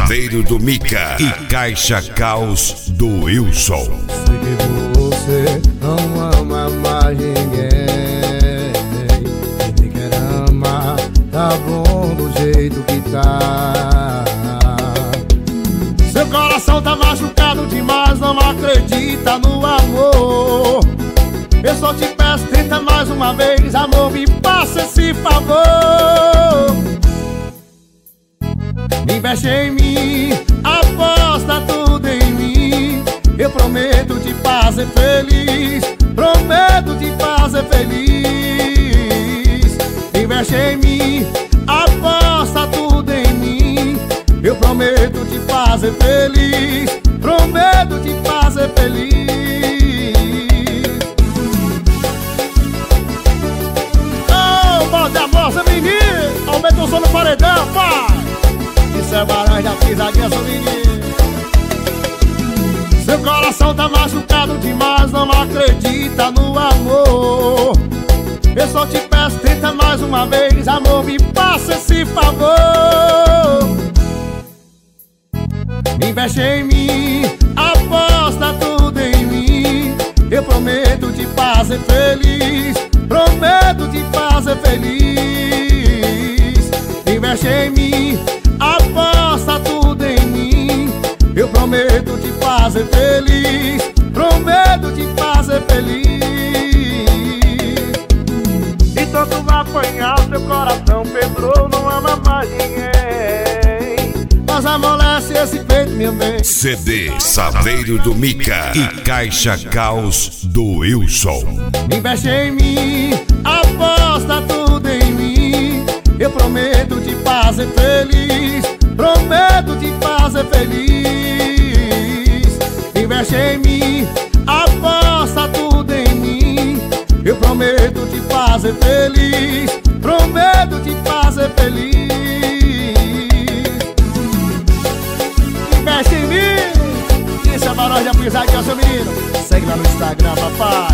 Saveiro do Mica e Caixa Caos do Wilson. Sei que você não ama mais ninguém, e nem quer amar, tá bom do jeito que tá. Seu coração tá machucado demais, não acredita no amor. Eu só te peço, tenta mais uma vez, amor, me passa esse favor. Investe em mim, aposta tudo em mim. Eu prometo te fazer feliz, prometo te fazer feliz. Investe em mim, aposta tudo em mim. Eu prometo te fazer feliz, prometo te fazer feliz. Oh, bota a moça, menino, aumenta o som no paredão, pai. Isso é barulho da pisadinha, seu menino. Seu coração tá machucado demais, não acredita no amor. Eu só te peço, tenta mais uma vez, amor, me passa esse favor. Investe em mim, aposta tudo em mim. Eu prometo te fazer feliz, prometo te fazer feliz. Investe em mim, aposta tudo em mim. Eu prometo te fazer feliz, prometo te fazer feliz. Então tu vai apanhar, seu coração Pedro não ama mais ninguém. Mas amolece esse peito, minha bem. CD Saveiro do Mica e Caixa Caos do Wilson. Investe em mim, aposta tudo em mim. Eu prometo te fazer feliz, prometo te fazer feliz. Investe em mim, aposta tudo em mim. Eu prometo te fazer feliz, prometo te fazer feliz. Investe em mim. Isso é barulho da pisadinha, seu menino. Segue lá no Instagram, papai.